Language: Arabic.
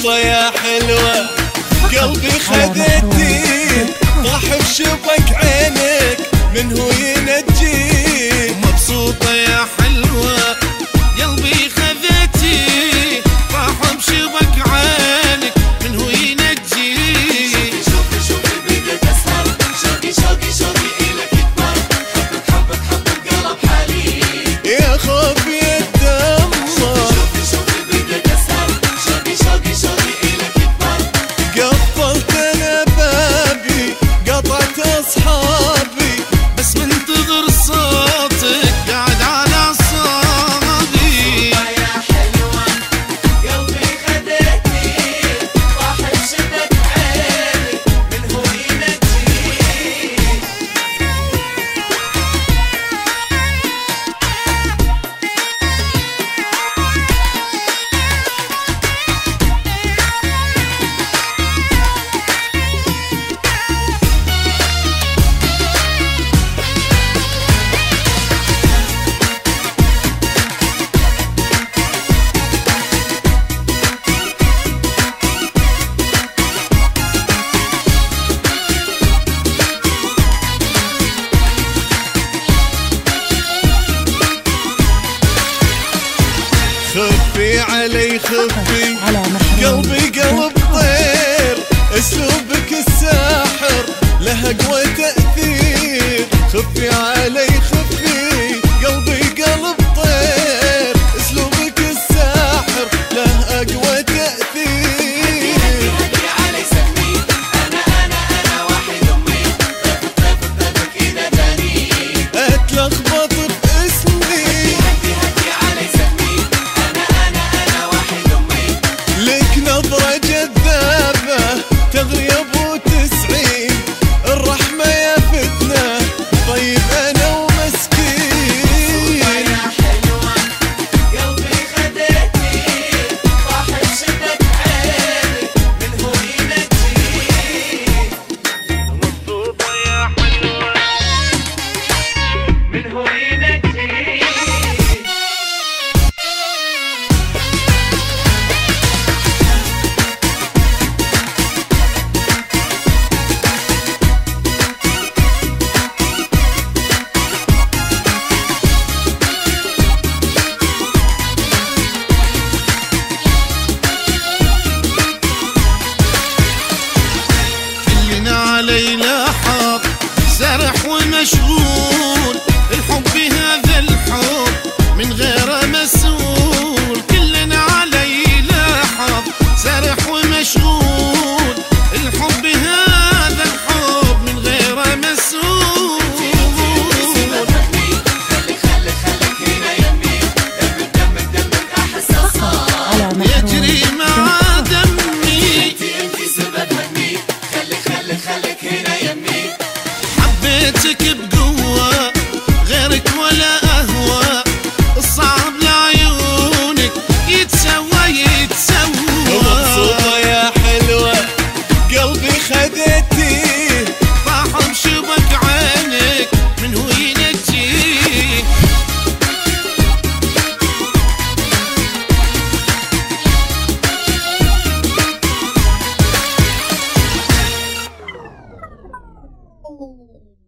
مبسوطة يا حلوة قلبي خذيتي طاح بشبك عينك من هو ينجيك. مبسوطة يا حلوة قلبي خذيتي طاح بشبك عينك من هو ينجيك. شوقي شوقي بدك اسهر شوقي شوقي شوقي إلك يكبر حبك حبك حبك قلب حالي يا خوفي الدمر. شوقي شوقي بدك اسهر شوقي شوقي شوقي إلك يكبر. قفلت انا بابي قطعت اصحابي بس منتظر صوتك قاعد على صادي. يا حلوة قلبي خدتني طاح بشبك عينك من هو ينجيك. خفي علي خفي قلبي قلب طير اسلوبك الساحر له اقوى تأثير. خفي علي خفي قلبي قلب طير اسلوبك الساحر له اقوى تأثير. هدي علي سمي أنا واحد أمي طيفك إذا جاني. اتلخبط باسمي هدي علي سمي أنا واحد أمي. لك نظرة جذابة تغري ابو 90 الرحمة يا فتنة طيب انا ومسكين. يا حلوة قلبي خدتني طاح بشبك عينك من هو ينجيك. مبسوطة يا حلوة من هو ينجيك. كلنا علي لاحظ سرح ومشغول الحب هذا الحب من غيره مسؤول. كلنا علي لاحظ سرح ومشغول الحب هذا الحب من غيره مسؤول. خليك هنا يمي دمك أحس صار يجري مع دمي انتي سبب همي. خليك هنا يمي. حبيتك بقوة غيرك ولا أهوى الصعب لعيونك يتسوى مبسوطة يا حلوة قلبي خدتي طاح بشبك عينك من هو ينجيك. Oh.